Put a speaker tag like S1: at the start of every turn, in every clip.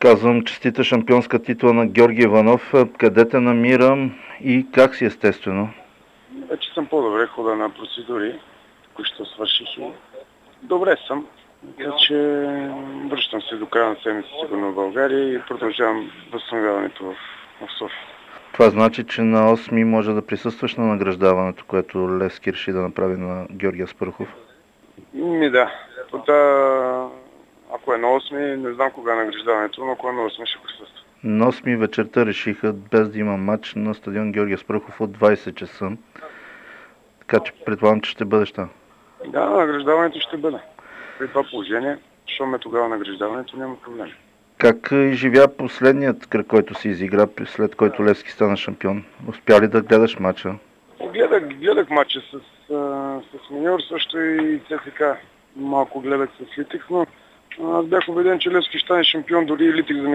S1: Казвам честита шампионска титла на Георги Иванов. Къде те намирам и как си естествено?
S2: Вече съм по-добре, хода на процедури, които свърших и добре съм. Така че връщам се до края на седмица сигурно в България и продължавам възстановяването в София.
S1: Това значи, че на 8 може да присъстваш на награждаването, което Левски реши да направи на Георги Аспарухов.
S2: Да. Ако е на 8, не знам кога е награждаването, но ако е на 8 ще присъства.
S1: На 8 вечерта решиха, без да има матч, на стадион Георги Аспарухов от 20 часа. Така че предполагам, че ще бъдеш там.
S2: Да, награждаването ще бъде. При това положение, щом е тогава награждаването, няма проблем.
S1: Как изживя последният кръг, който си изигра, след който Левски стана шампион? Успя ли да гледаш матча?
S2: Гледах матча с Миньор, също и ЦСК. Малко гледах с Литик, но аз бях убеден, че Левски ще стане шампион, дори и Литик да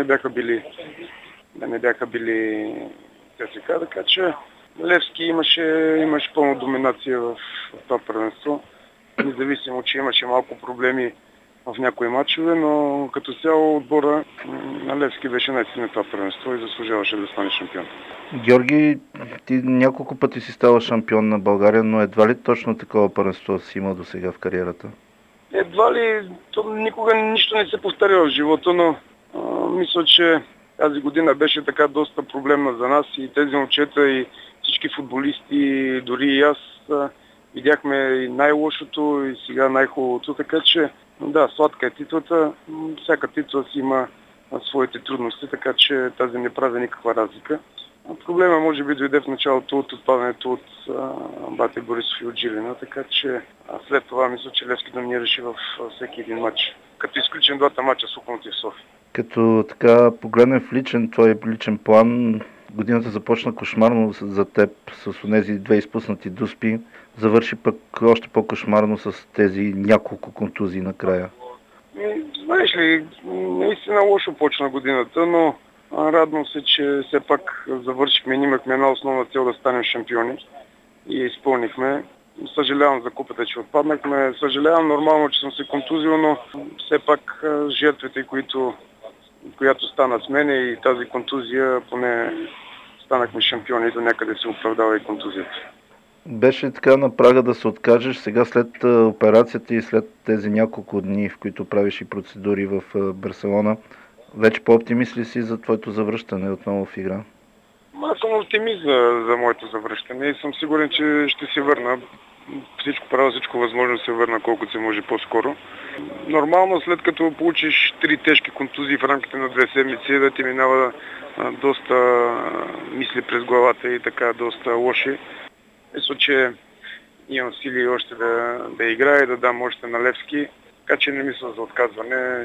S2: не бяха били ЦСК, така че Левски имаше пълна доминация в това първенство. Независимо, че имаше малко проблеми в някои матчове, но като цяло отбора на Левски беше най-силен това първенство и заслужаваше да стане шампион.
S1: Георги, ти няколко пъти си става шампион на България, но едва ли точно такова първенство си имал до сега в кариерата?
S2: Едва ли, никога нищо не се повтаря в живота, но мисля, че тази година беше така доста проблемна за нас и тези момчета и всички футболисти, дори и аз видяхме и най-лошото и сега най-хубавото, така че да, сладка е титлата, всяка титла си има своите трудности, така че тази не прави никаква разлика. Проблема може би дойде в началото от отпадането от Бате Борисов и от Жилина, така че след това мисля, че Левски доминираше във всеки един матч. Като изключим двата матча с Локомотив София.
S1: Като така погледнем в твой личен план, годината започна кошмарно за теб с онези две изпуснати дуспи, завърши пък още по-кошмарно с тези няколко контузии накрая.
S2: Знаеш ли, наистина лошо почна годината, но радвам се, че все пак завършихме и имахме една основна цел да станем шампиони и изпълнихме. Съжалявам за купата, че отпаднахме. Съжалявам нормално, че съм се контузил, но все пак жертвите, която стана с мене и тази контузия, поне станахме шампиони и до някъде се оправдава и контузията.
S1: Беше така на прага да се откажеш сега след операцията и след тези няколко дни, в които правиш и процедури в Барселона. Вече по-оптимист ли си за твоето завръщане отново в игра?
S2: Аз съм оптимист за моето завръщане и съм сигурен, че ще се върна. Всичко възможно да се върна колкото се може по-скоро. Нормално, след като получиш 3 тежки контузии в рамките на 2 седмици, да ти минава доста мисли през главата и така доста лоши. Мисля, че имам сили още да играя и да дам още на Левски, така че не мисля за отказване.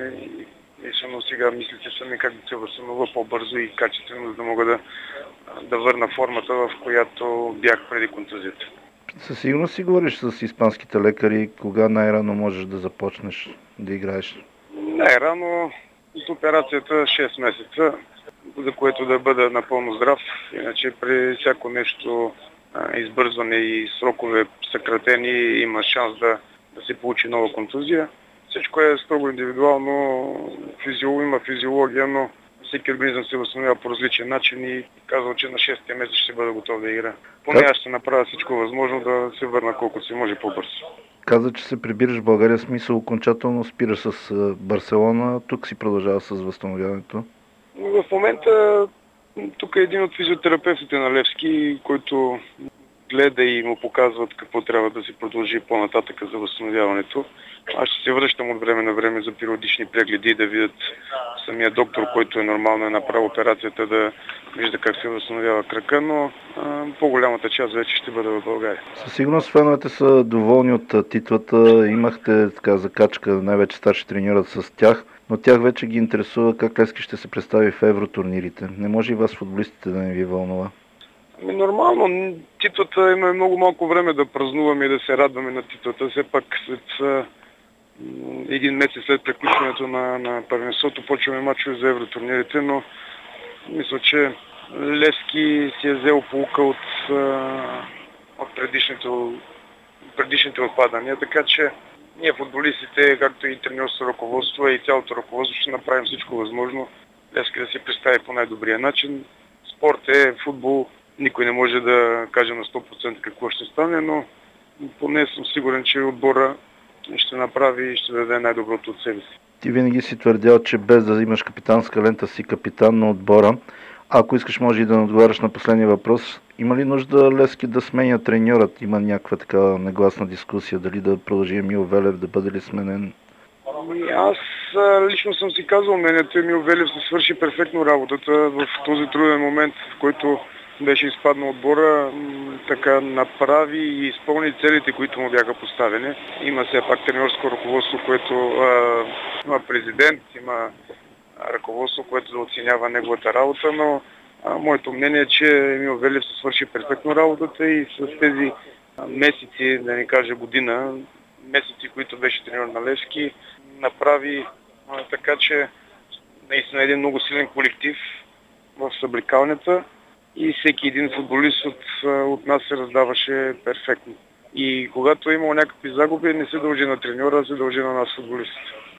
S2: Но сега мисля, че съм как да се възстановя по-бързо и качествено, за да мога да върна формата, в която бях преди контузията.
S1: Със сигурност си говориш с испанските лекари, кога най-рано можеш да започнеш да играеш?
S2: Най-рано от операцията 6 месеца, за което да бъда напълно здрав. Иначе при всяко нещо избързване и срокове съкратени има шанс да се получи нова контузия. Всичко е строго индивидуално, има физиология, но всеки организъм се възстановява по различен начин и казвам, че на 6-я месец ще бъда готов да игра. Поне аз ще направя всичко възможно да се върна колкото се може по-бързо.
S1: Каза, че се прибираш в България, смисъл окончателно спираш с Барселона, тук си продължава с възстановяването?
S2: В момента тук е един от физиотерапевтите на Левски, който гледа и му показват какво трябва да се продължи по-нататък за възстановяването. Аз ще се връщам от време на време за периодични прегледи и да видят самия доктор, който е нормално направил операцията, да вижда как се възстановява крака, но по-голямата част вече ще бъде в България.
S1: Със сигурност феновете са доволни от титлата. Имахте така закачка, най-вече старши треньорът с тях, но тях вече ги интересува как Левски ще се представи в евротурнирите. Не може и вас, футболистите, да не ви вълнува?
S2: Нормално, титлата има много малко време да празнуваме и да се радваме на титлата. Все пак след един месец след приключването на първенството почваме мачове за евротурнирите, но мисля, че Левски си е взел поука от предишните отпадания, така че ние футболистите, както и треньорското ръководство и цялото ръководство, ще направим всичко възможно Левски да се представи по най-добрия начин. Спорт е футбол, никой не може да каже на 100% какво ще стане, но поне съм сигурен, че отбора ще направи и ще даде най-доброто от себе си.
S1: Ти винаги си твърдял, че без да имаш капитанска лента си капитан на отбора. Ако искаш, може и да не отговаряш на последния въпрос. Има ли нужда Левски да сменя треньорът? Има някаква така негласна дискусия, дали да продължи Емил Велев, да бъде ли сменен?
S2: Аз лично съм си казал мнението, Емил Велев се свърши перфектно работата в този труден момент, в който беше изпаднал отбора, така направи и изпълни целите, които му бяха поставени. Има все пак треньорско ръководство, което има президент, има ръководство, което да оценява неговата работа, но моето мнение е, че Емил Велев се свърши перфектно работата и с тези месеци, да не кажа година, месеци, които беше треньор на Левски, направи така, че наистина един много силен колектив в съблекалнята и всеки един футболист от нас се раздаваше перфектно. И когато е имало някакви загуби, не се дължи на треньора, а се дължи на нас футболистите.